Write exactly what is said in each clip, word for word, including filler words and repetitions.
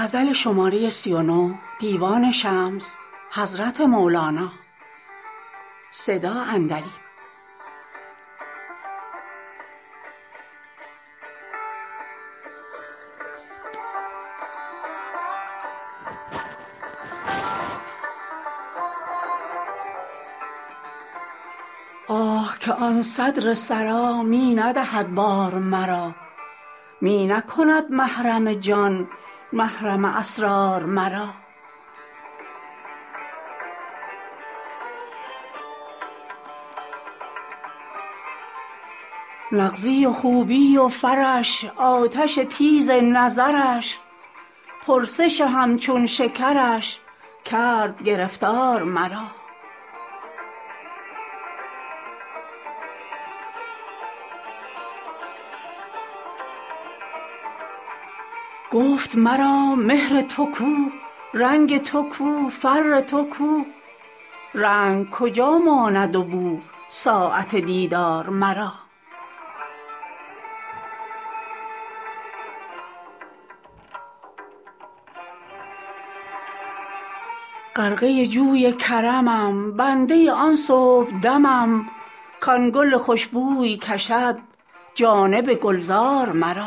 آه که آن صدر سرا می ندهد بار مرا، می نکند محرم جان محرم اسرار مرا. نغزی و خوبی و فرش آتش تیز نظرش، پرسش همچون شکرش کرد گرفتار مرا. گفت مرا مهر تو کو، رنگ تو کو، فر تو کو، رنگ کجا ماند و بو ساعت دیدار مرا. غرقه جوی کرمم، بنده آن صبحدمم، کان گل خوش بوی کشد جانب گلزار مرا.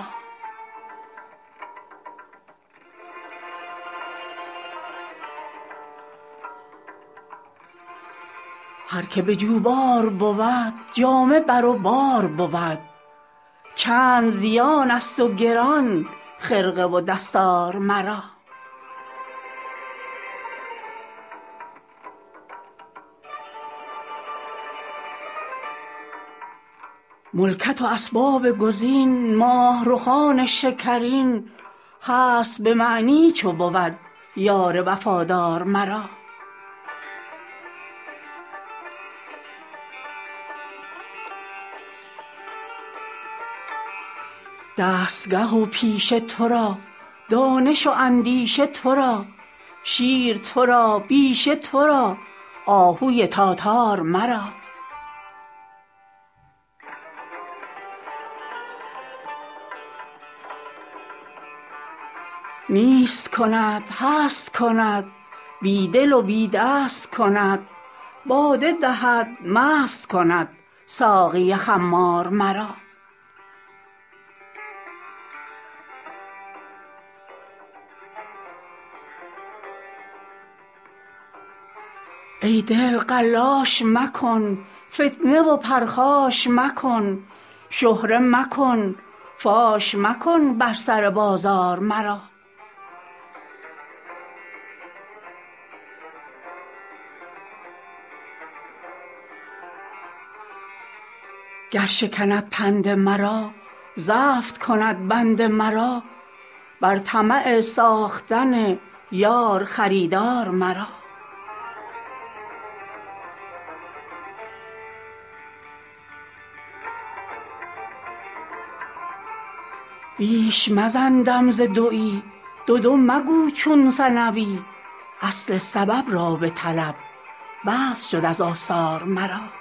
هر که به جوبار بود جامه بر و بار بود، چند زیان است و گران خرقه و دستار مرا. ملکت و اسباب گزین، ماه رخان شکرین، هست به معنی چو بود یار وفادار مرا. دستگه و پیشه تو را، دانش و اندیشه تو را، شیر تو را، بیشه تو را، آهوی تاتار مرا. نیست کند هست کند، بی دل و بی دست کند، باده دهد مست کند ساقی خمار مرا. ای دل قلاش مکن، فتنه و پرخاش مکن، شهره مکن، فاش مکن بر سر بازار مرا. گر شکند پند مرا، زفت کند بند مرا، بر طمع ساختن یار خریدار مرا. بیش مزن دم ز دوی، دو دو مگو چون ثنوی، اصل سبب را بطلب بس شد از آثار مرا.